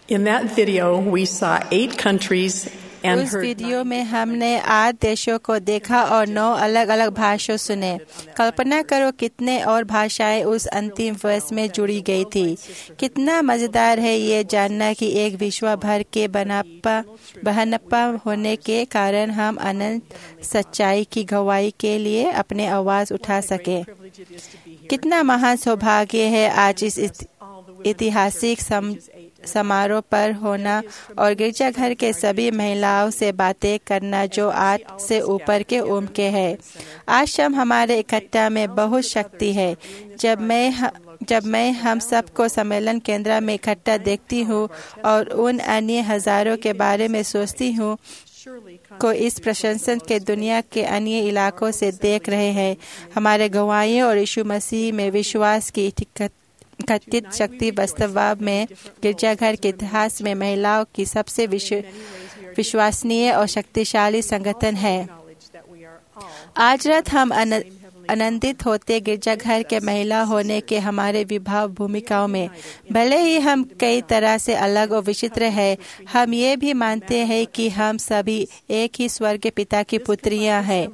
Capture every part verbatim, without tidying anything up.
In that video, we saw eight countries and उस heard video में हमने आठ देशों को देखा और नौ अलग अलग भाषाएं सुने। कल्पना करो कितने और भाषाएं उस अंतिम वर्ष में जुड़ी गई थी। कितना मजेदार है ये जानना कि एक विश्व भर के बनापा बहनप्पा होने के कारण हम अनंत सच्चाई की गवाही के लिए अपने आवाज उठा सके। कितना महान सौभाग्य है आज इस ऐतिहासिक सम समारोह पर होना और गिरजाघर के सभी महिलाओं से बातें करना जो आठ से ऊपर के उम्र के हैं। आज शाम हमारे इकट्ठा में बहुत शक्ति है। जब मैं जब मैं हम सबको सम्मेलन केंद्र में इकट्ठा देखती हूँ और उन अन्य हजारों के बारे में सोचती हूँ को इस प्रशंसन के दुनिया के अन्य इलाकों से देख रहे हैं, हमारे गवाहियों और यीशु मसीह में विश्वास की कथित शक्ति वास्तव में गिरजाघर के इतिहास में महिलाओं की सबसे विश्वसनीय और शक्तिशाली संगठन है। आज रात हम आनंदित होते गिरजाघर के महिला होने के हमारे विभाव भूमिकाओं में। भले ही हम कई तरह से अलग और विचित्र हैं, हम ये भी मानते हैं कि हम सभी एक ही स्वर्ग पिता की पुत्रियां हैं।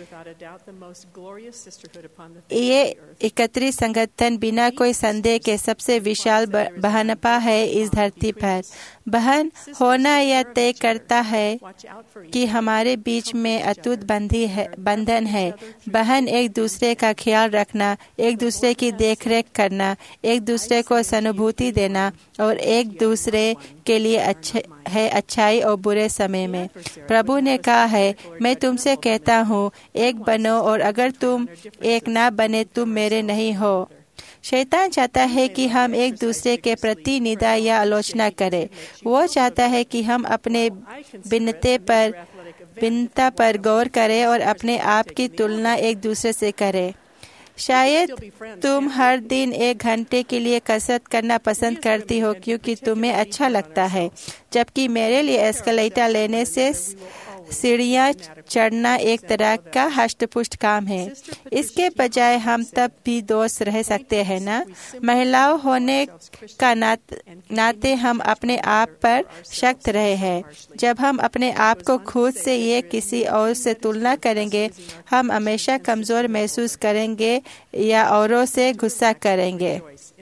ये एकत्रित संगठन बिना कोई संदेह के सबसे विशाल बहनपा है इस धरती पर। बहन होना यह तय करता है कि हमारे बीच में अटूट बंधी है बंधन है। बहन एक दूसरे का ख्याल रखना, एक दूसरे की देखरेख करना, एक दूसरे को सहानुभूति देना और एक दूसरे के लिए अच्छे है अच्छाई और बुरे समय में। प्रभु ने कहा है, मैं तुमसे कहता हूँ, एक बनो और अगर तुम एक ना बने तुम मेरे नहीं हो। शैतान चाहता है कि हम एक दूसरे के प्रति निंदा या आलोचना करें। वो चाहता है कि हम अपने भिन्नते पर भिन्नता पर गौर करें और अपने आप की तुलना एक दूसरे से करें। शायद तुम हर दिन एक घंटे के लिए कसरत करना पसंद करती हो क्योंकि तुम्हें अच्छा लगता है, जबकि मेरे लिए एस्केलेटर लेने से सीढ़ियाँ चढ़ना एक तरह का हष्टपुष्ट काम है। इसके बजाय हम तब भी दोस्त रह सकते हैं ना। महिलाओं होने का नाते हम अपने आप पर सख्त रहे हैं। जब हम अपने आप को खुद से ये किसी और से तुलना करेंगे, हम हमेशा कमजोर महसूस करेंगे या औरों से गुस्सा करेंगे।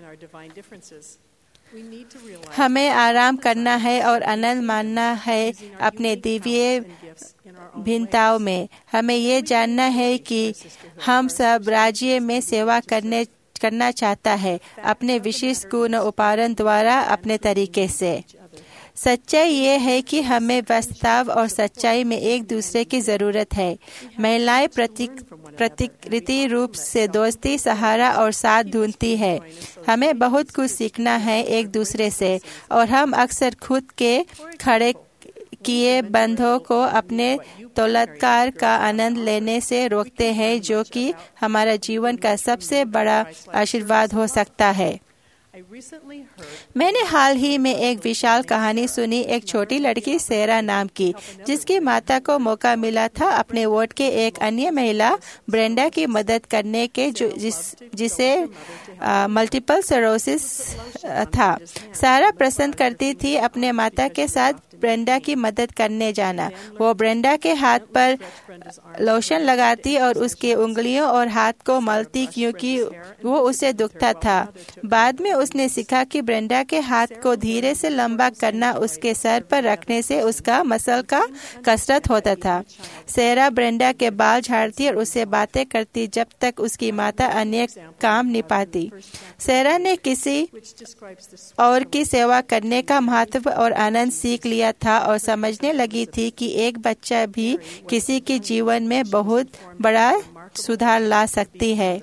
हमें आराम करना है और आनंद मानना है अपने दिव्य भिन्नताओं में। हमें ये जानना है कि हम सब राज्य में सेवा करने करना चाहता है, अपने विशेष गुण उपारण द्वारा अपने तरीके से। सच्चाई ये है कि हमें वास्तव और सच्चाई में एक दूसरे की जरूरत है। महिलाएं प्रतिकृति रूप से दोस्ती, सहारा और साथ ढूंढती है। हमें बहुत कुछ सीखना है एक दूसरे से और हम अक्सर खुद के खड़े किए बंधों को अपने तौलतकार का आनंद लेने से रोकते हैं, जो कि हमारा जीवन का सबसे बड़ा आशीर्वाद हो सकता है। मैंने हाल ही में एक विशाल कहानी सुनी, एक छोटी लड़की सेरा नाम की, जिसकी माता को मौका मिला था अपने वार्ड के एक अन्य महिला ब्रेंडा की मदद करने के, जो जिस जिसे मल्टीपल सिरोसिस था। सारा पसंद करती थी अपने माता के साथ ब्रेंडा की मदद करने जाना। वो ब्रेंडा के हाथ पर लोशन लगाती और उसके उंगलियों और हाथ को मलती क्योंकि वो उसे दुखता था। बाद में उसने सीखा कि ब्रेंडा के हाथ को धीरे से लंबा करना उसके सर पर रखने से उसका मसल का कसरत होता था। सेरा ब्रेंडा के बाल झाड़ती और उससे बातें करती जब तक उसकी माता अन्य काम निभाती। सेरा ने किसी और की सेवा करने का महत्व और आनंद सीख लिया था और समझने लगी थी कि एक बच्चा भी किसी के जीवन में बहुत बड़ा सुधार ला सकती है।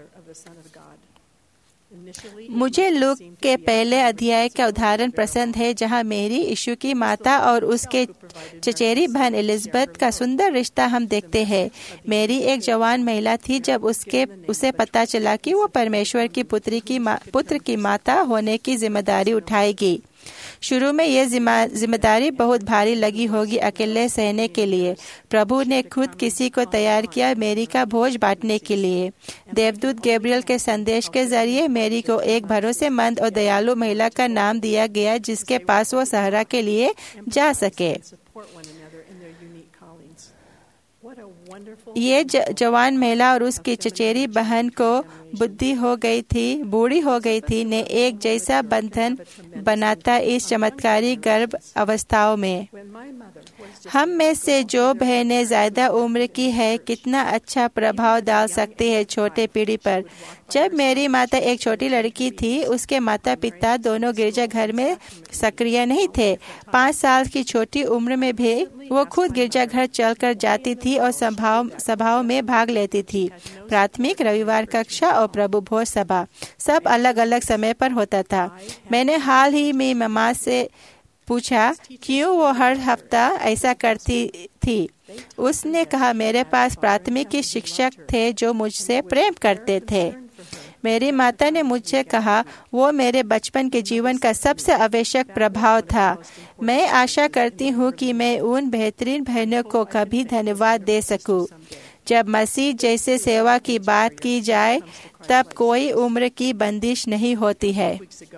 मुझे लूक के पहले अध्याय का उदाहरण पसंद है, जहां मेरी यीशु की माता और उसके चचेरी बहन एलिजाबेथ का सुंदर रिश्ता हम देखते हैं। मेरी एक जवान महिला थी जब उसके उसे पता चला कि वो परमेश्वर की पुत्री की पुत्र की माता होने की जिम्मेदारी उठाएगी। शुरू में ये जिम्मेदारी बहुत भारी लगी होगी अकेले सहने के लिए। प्रभु ने खुद किसी को तैयार किया मेरी का भोज बांटने के लिए। देवदूत गैब्रियल के संदेश के जरिए मेरी को एक भरोसेमंद और दयालु महिला का नाम दिया गया जिसके पास वो सहारा के लिए जा सके। ये ज, जवान महिला और उसकी चचेरी बहन को बुद्धि हो गई थी, बूढ़ी हो गई थी, ने एक जैसा बंधन बनाता इस चमत्कारी गर्भ अवस्थाओं में। हम में से जो बहनें ज्यादा उम्र की है कितना अच्छा प्रभाव डाल सकती है छोटे पीढ़ी पर। जब मेरी माता एक छोटी लड़की थी, उसके माता पिता दोनों गिरजाघर में सक्रिय नहीं थे। पाँच साल की छोटी उम्र में भी वो खुद गिरजाघर चलकर जाती थी और सभाओं सभाओं में भाग लेती थी। प्राथमिक, रविवार कक्षा और प्रभु भोज सभा सब अलग अलग समय पर होता था। मैंने हाल ही में मम्मा से पूछा क्यों वो हर हफ्ता ऐसा करती थी। उसने कहा मेरे पास प्राथमिक के शिक्षक थे जो मुझसे प्रेम करते थे। मेरी माता ने मुझसे कहा वो मेरे बचपन के जीवन का सबसे आवश्यक प्रभाव था। मैं आशा करती हूँ कि मैं उन बेहतरीन बहनों को कभी धन्यवाद दे सकूं। जब मसीह जैसे सेवा की बात की जाए तब कोई उम्र की बंदिश नहीं होती है।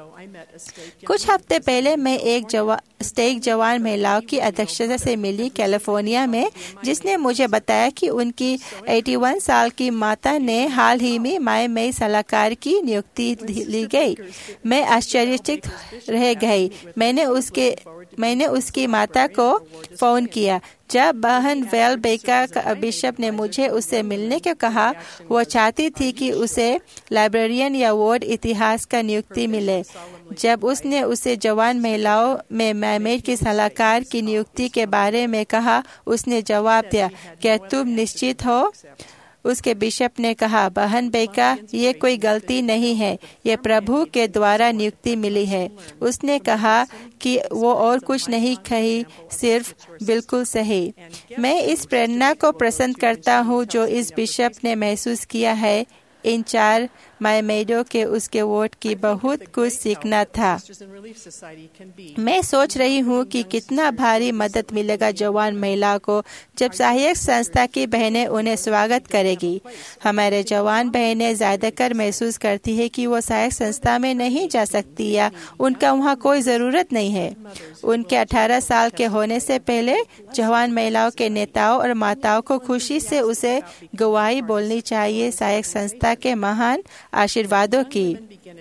कुछ हफ्ते पहले मैं एक जवा, स्टेक जवान महिलाओं की अध्यक्षता से मिली कैलिफोर्निया में, जिसने मुझे बताया कि उनकी इक्यासी साल की माता ने हाल ही में माय में सलाहकार की नियुक्ति ली गई। मैं आश्चर्यचकित रह गई। मैंने उसके मैंने उसकी माता को फोन किया। जब बहन वेल बेका का बिशप ने मुझे उससे मिलने को कहा, वो चाहती थी कि उसे लाइब्रेरियन या वार्ड इतिहास का नियुक्ति मिले। जब उसने उसे जवान महिलाओं में मैमेड की सलाहकार की नियुक्ति के बारे में कहा, उसने जवाब दिया, क्या तुम निश्चित हो? उसके बिशप ने कहा, बहन बेका, ये कोई गलती नहीं है, ये प्रभु के द्वारा नियुक्ति मिली है। उसने कहा कि वो और कुछ नहीं कही, सिर्फ बिल्कुल सही। मैं इस प्रेरणा को पसंद करता हूँ जो इस बिशप ने महसूस किया है। इन चार मायमेडो के उसके वोट की बहुत कुछ सीखना था। मैं सोच रही हूँ कि कितना भारी मदद मिलेगा जवान महिलाओं को जब सहायक संस्था की बहनें उन्हें स्वागत करेगी। हमारे जवान बहनें ज्यादातर महसूस करती है कि वो सहायक संस्था में नहीं जा सकती या उनका वहाँ कोई जरूरत नहीं है। उनके अठारह साल के होने से पहले जवान महिलाओं के नेताओं और माताओं को खुशी से उसे गवाही बोलनी चाहिए सहायक संस्था के महान आशीर्वादों की।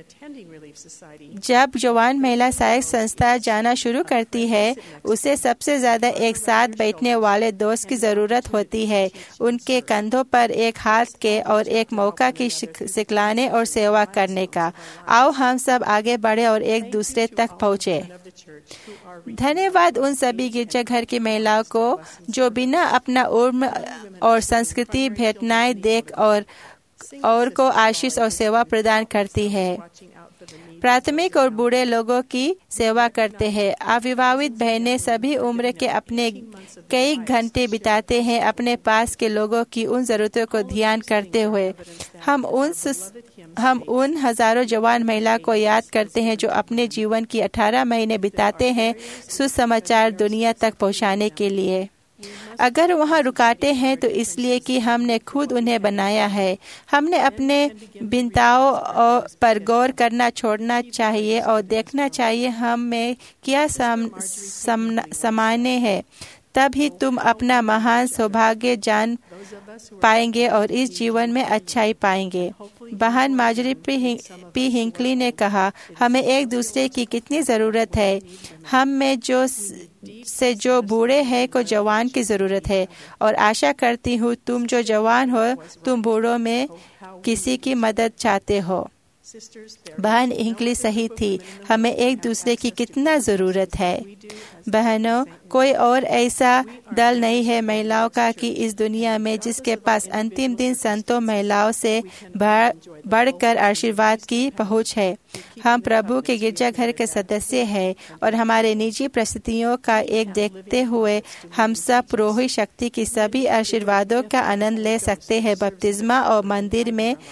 जब जवान महिला सहायक संस्था जाना शुरू करती है, उसे सबसे ज्यादा एक साथ बैठने वाले दोस्त की जरूरत होती है, उनके कंधों पर एक हाथ के और एक मौका की सिखलाने और सेवा करने का। आओ हम सब आगे बढ़े और एक दूसरे तक पहुँचे। धन्यवाद उन सभी गिरजाघर की महिलाओं को जो बिना अपना उम्र और संस्कृति भेटनाएं देख और और को आशीष और सेवा प्रदान करती है। प्राथमिक और बूढ़े लोगों की सेवा करते हैं। अविवाहित बहनें सभी उम्र के अपने कई घंटे बिताते हैं अपने पास के लोगों की उन जरूरतों को ध्यान करते हुए। हम उन हम उन हजारों जवान महिला को याद करते हैं जो अपने जीवन की अठारह महीने बिताते हैं सुसमाचार दुनिया तक पहुंचाने के लिए। अगर वहाँ रुकावटें हैं तो इसलिए कि हमने खुद उन्हें बनाया है। हमने अपने भिन्नताओं पर गौर करना छोड़ना चाहिए और देखना चाहिए हम में क्या सम, सम, समाने है। तब ही तुम अपना महान सौभाग्य जान पाएंगे और इस जीवन में अच्छाई पाएंगे। बहन मार्जरी पी हिंकली ने कहा, हमें एक दूसरे की कितनी जरूरत है। हम में जो से जो बूढ़े हैं को जवान की जरूरत है और आशा करती हूँ तुम जो जवान हो तुम बूढ़ों में किसी की मदद चाहते हो। बहन हिंकली सही थी, हमें एक दूसरे की कितना जरूरत है। बहनों, कोई और ऐसा दल नहीं है महिलाओं का कि इस दुनिया में जिसके पास अंतिम दिन संतों महिलाओं से बढ़कर आशीर्वाद की पहुंच है। हम प्रभु के गिरजाघर के सदस्य हैं और हमारे निजी परिस्थितियों का एक देखते हुए हम सब पुरोहित शक्ति की सभी आशीर्वादों का आनंद ले सकते हैं। बपतिस्मा और मंदिर में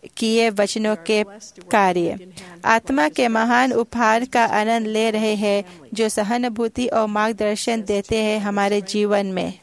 किए वचनों के कार्य। आत्मा के महान उपहार का आनंद ले रहे हैं जो सहानुभूति और मार्गदर्शन देते हैं हमारे जीवन में।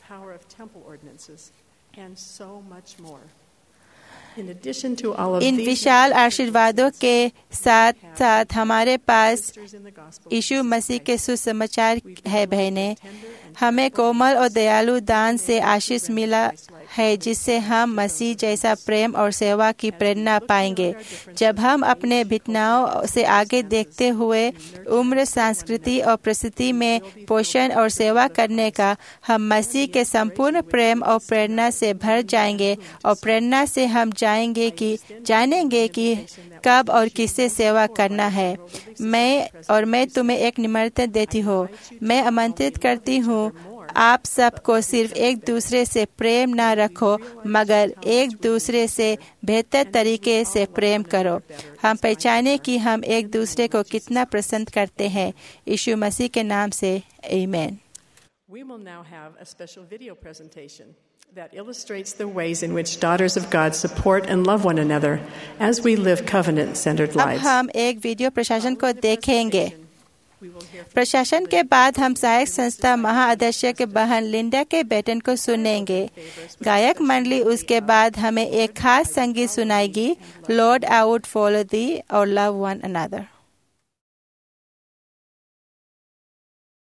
इन विशाल आशीर्वादों के साथ साथ हमारे पास यीशु मसीह के सुसमाचार है। बहनें, हमें कोमल और दयालु दान से आशीष मिला है जिससे हम मसीह जैसा प्रेम और सेवा की प्रेरणा पाएंगे। जब हम अपने भिटनाओं से आगे देखते हुए उम्र, संस्कृति और परिस्थिति में पोषण और सेवा करने का, हम मसीह के संपूर्ण प्रेम और प्रेरणा से भर जाएंगे और प्रेरणा से हम जाएंगे कि जानेंगे कि कब और किससे सेवा करना है। मैं और मैं तुम्हें एक निमंत्रण देती हूँ। मैं आमंत्रित करती हूँ आप सबको सिर्फ एक दूसरे से प्रेम न रखो मगर एक दूसरे से बेहतर तरीके से प्रेम करो। हम पहचाने कि हम एक दूसरे को कितना पसंद करते हैं। यीशु मसीह के नाम से आमीन। We will now have a special video presentation that illustrates the ways in which daughters of God support and love one another as we live covenant-centered lives. अब हम एक वीडियो प्रशासन को देखेंगे। प्रशासन के बाद हम सहायक संस्था महाअध्यक्ष बहन लिंडा के बेटन को सुनेंगे। गायक मंडली उसके बाद हमें एक खास संगीत सुनाएगी, Lord I would follow thee और लव वन अनदर।